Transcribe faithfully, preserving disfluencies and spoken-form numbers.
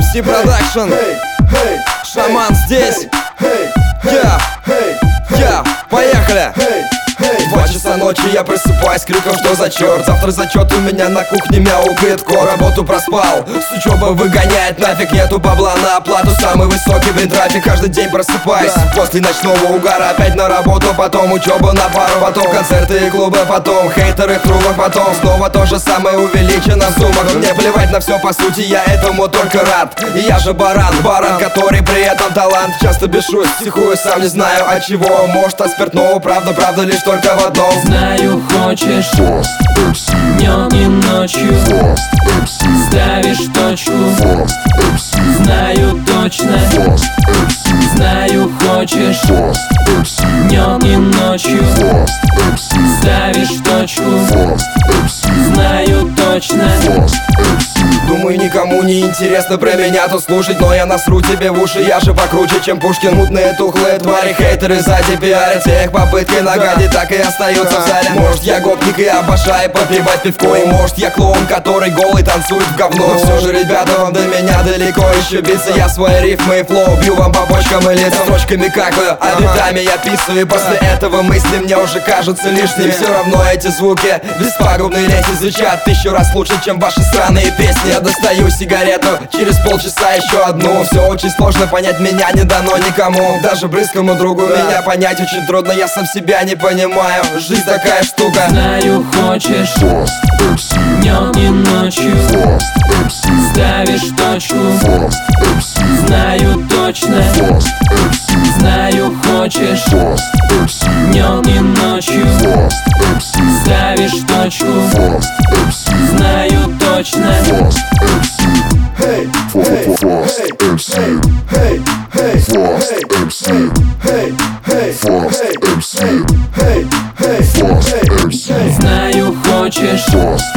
си Production, Шаман здесь. Я, я, поехали. Два часа ночи я просыпаюсь с криком, что за черт. Завтра зачет у меня на кухне мяукает ко. Работу проспал, с учебы выгоняет нафиг. Нету бабла на оплату, самый высокий, блин, трафик. Каждый день просыпаюсь, после ночного угара. Опять на работу, потом учеба на пару. Потом концерты и клубы, потом хейтеры в трубах. Потом снова то же самое, увеличено в суммах. Мне плевать на все, по сути, я этому только рад. И я же баран, баран, который при этом талант. Часто бешусь, психую, сам не знаю от чего. Может от спиртного, правда, правда лишь только в одном. Знаю, хочешь днем и ночью ставишь точку. Знаю точно. Знаю, хочешь днем и ночью ставишь точку. Знаю точно. Думаю, никому не интересно про меня тут слушать, но я насру тебе в уши, я же покруче, чем Пушкин. Мутные тухлые твари, хейтеры сзади пиарят. Все их попытки нагадить так и остаются в зале. Может, я гопник и обожаю попивать пивко. И может, я клоун, который голый танцует в говно. Но все же, ребята, вам до меня далеко еще биться. Я свои рифмы и флоу бью вам по почкам и лицам. Строчками какаю, а битами я писаю. И после этого мысли мне уже кажутся лишними. Все равно эти звуки беспагубные лети звучат тысячу раз лучше, чем ваши сраные песни. Я достаю сигарету, через полчаса еще одну. Все очень сложно, понять меня не дано никому. Даже близкому другу меня понять очень трудно. Я сам себя не понимаю, жизнь такая штука. Знаю, хочешь днем и ночью ставишь точку. Знаю точно. Знаю, хочешь днем и ночью ставишь точку. Знаю точно. Hey, hey, Frost эм си. Hey, hey, Frost эм си. Hey, hey, Frost эм си. Hey, hey, Frost эм си. Знаю, хочешь